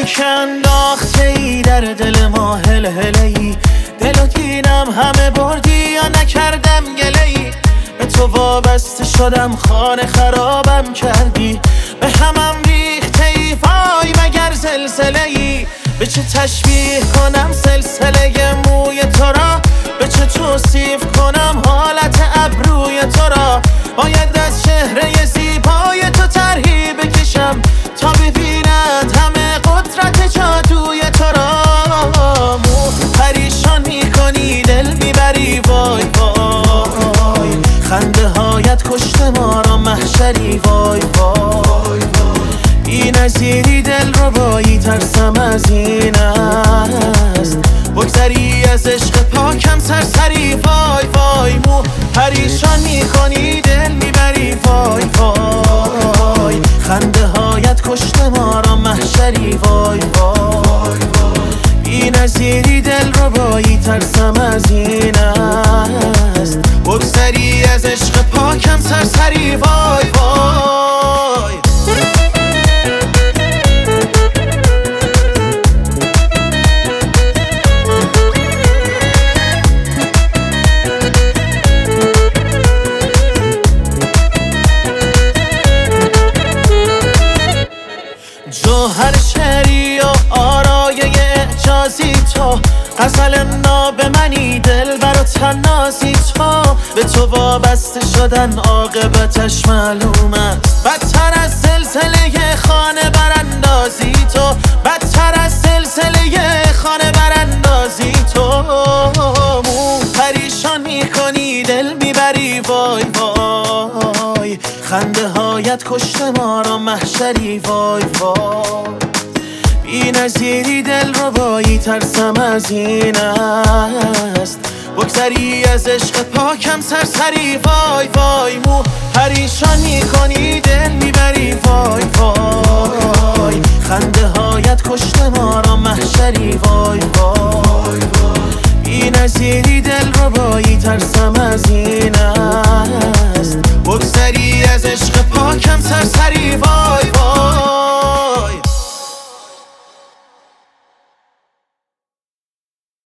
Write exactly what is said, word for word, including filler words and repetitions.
که انداخته ای در دل ما هل هلی، دل و دینم همه بردی یا نکردم گله ای. به تو وابسته شدم خانه خرابم کردی، به همم ریخته ای وای مگر زلزله ای. به چه تشبیه کنم سلسله موی تو را، به چه توصیف کنم حالت ابروی تو را. باید از چهره زیبای تو طرحی بکشم تا ببیند همه قدرت جادوی تو را. مو پریشان میکنی دل میبری وای وای، خنده هایت کشته ما را محشری وای وای. بی نظیری دل رو بایی ترسم از این است، بگذری از عشق پاکم سرسری وای وای. مو پریشان میکنی دل میبری وای وای، خنده هایت کشته ما را محشری وای وای. بی نظیری دل رو بایی ترسم از این است، بگذری از عشق پاکم سرسری وای وای. جوهر شعری و آرایه اعجازی تو، غزل ناب منی دل برا تنازی تو. به تو وابسته شدن عاقبتش معلوم است، بدتر از سلسله خانه براندازی تو، بدتر از سلسله خانه براندازی تو. مو پریشان میکنی دل میبری وای وای، خنده هایت کشته ما را محشری وای وای. بی نظیری دل رو بایی ترسم از این است، بگذری از عشق پاکم سرسری وای وای. مو پریشان میکنی دل میبری وای وای، خنده هایت کشته ما را محشری وای وای. بی نظیری دل رو بایی ترسم از این